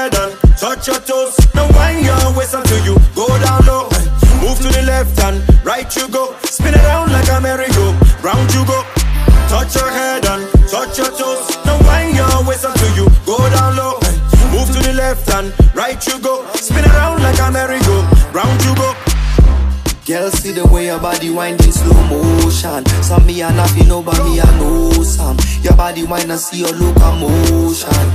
head and touch your toes. Now wind your waist until you go down low. Move to the left and right you go. Spin around like a merry-go, round you go. Touch your head and touch your toes. Now wind your waist until you go down low. Move to the left and right you go. Spin around like a merry-go, round you go. Girl, see the way your body wind in slow motion. Some me and nothing, no, but me I know some. Your body wind and see your locomotion.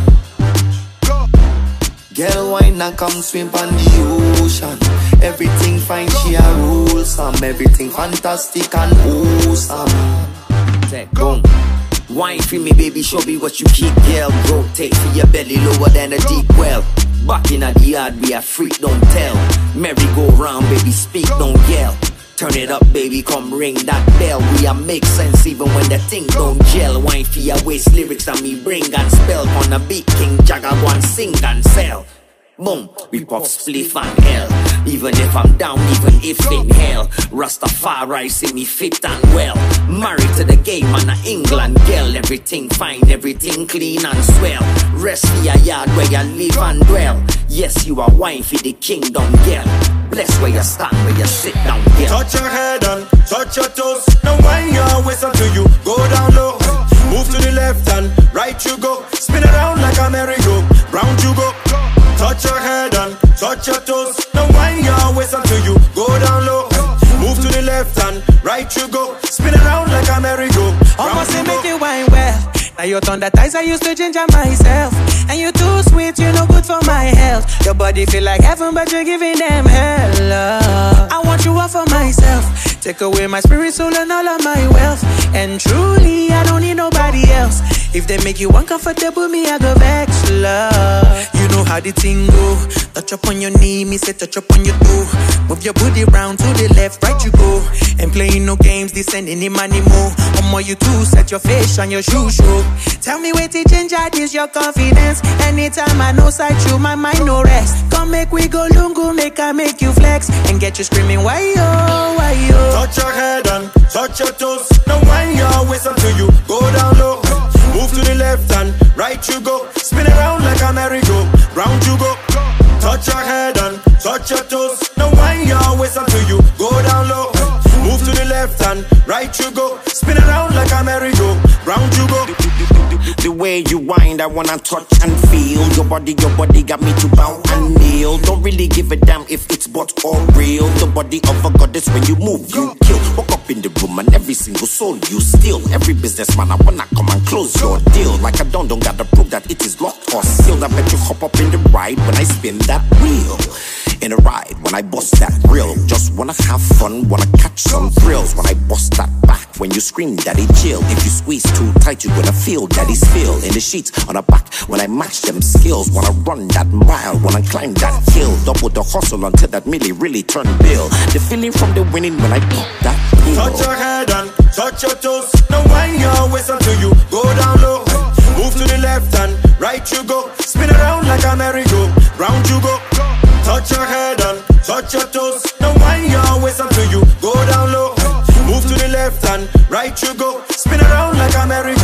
Girl, wine and come swim on the ocean. Everything fine, she a rule some. Everything fantastic and awesome. Take boom. Wine for me, baby, show me what you keep, girl. Rotate for your belly lower than a deep well. Back in the yard, we are freak, don't tell. Merry-go-round, baby, speak, don't yell. Turn it up, baby, come ring that bell. We are make sense even when the thing don't gel. Wine for your waist, lyrics that me bring and spell. On a beat, King Jagger, go and sing and sell. Boom, we pop spliff and hell. Even if I'm down, even if in hell. Rastafari see me fit and well. Married to the game and a England girl. Everything fine, everything clean and swell. Rest for your yard where you live and dwell. Yes, you are wine for the kingdom girl. Bless where you stand, where you sit down girl. Touch your head and touch your toes. Now wind your waist until you go down low. Move to the left and right you go. Spin around like a merry-go, round you go. Touch your head and touch your toes. Now wind your waist until you go down low. Move to the left and right you go. Spin around like a merry-go. Almost say make you wine well. Now you turn the ties I used to ginger myself. And you too sweet, you no good for my health. Your body feel like heaven, but you're giving them hell. I want you all for myself. Take away my spirit, soul, and all of my wealth. And truly, I don't need nobody else. If they make you uncomfortable, me I go vex, love. You know how the thing go. Touch up on your knee, me say touch up on your toe. Move your booty round to the left, right you go. And playing no games, this ain't any money more. More you too, set your face on your shoe show. Tell me where to change out is your confidence. Anytime I know sight you, my mind no rest. Come make we go lungu, make I make you flex. And get you screaming, why yo, why yo. Touch your head and touch your toes. Now wind your waist until you go down low. Move to the left and right you go. Spin around like a merry-go, round you go. Touch your head and touch your toes. Now wind your waist until you go down low. Move to the left and right you go. Spin around like a merry-go, round you go. The way you wind, I wanna touch and feel. Your body got me to bow and kneel. Don't really give a damn if it's bought or real. The body of a goddess, when you move, you kill. Walk up in the room and every single soul you steal. Every businessman, I wanna come and close your deal. Like I don't gotta prove that it is locked or sealed. I bet you hop up in the ride when I spin that wheel. In a ride, when I bust that grill. Just wanna have fun, wanna catch some thrills. When I bust that back, when you scream daddy chill. If you squeeze too tight, you gonna feel daddy's feel. In the sheets, on the back, when I match them skills. Wanna run that mile, wanna climb that hill. Double the hustle until that milli really turn bill. The feeling from the winning when I pop that pill. Touch your head and touch your toes. Now wind your waist until you go down low. Move to the left and right you go. Spin around like a merry-go, round you go. Touch your head and touch your toes. Now wind your waist until you go down low. Move to the left and right you go. Spin around like a merry-go.